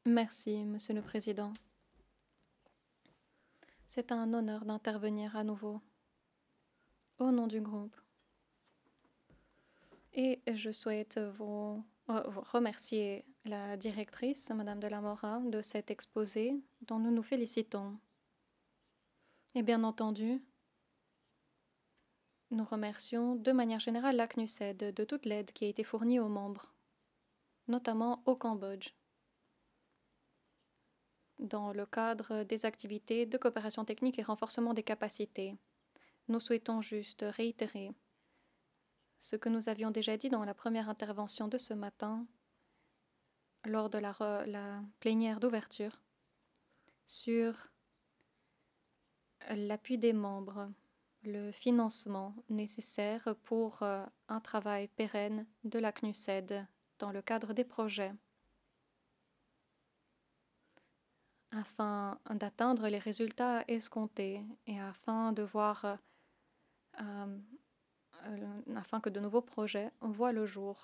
Merci, Monsieur le Président. C'est un honneur d'intervenir à nouveau au nom du groupe. Et je souhaite vous remercier la directrice, Madame de la Mora, de cet exposé dont nous nous félicitons. Et bien entendu, nous remercions de manière générale la CNUSED de toute l'aide qui a été fournie aux membres, notamment au Cambodge, dans le cadre des activités de coopération technique et renforcement des capacités. Nous souhaitons juste réitérer ce que nous avions déjà dit dans la première intervention de ce matin lors de la plénière d'ouverture sur l'appui des membres, le financement nécessaire pour un travail pérenne de la CNUSED dans le cadre des projets afin d'atteindre les résultats escomptés et afin de voir afin que de nouveaux projets voient le jour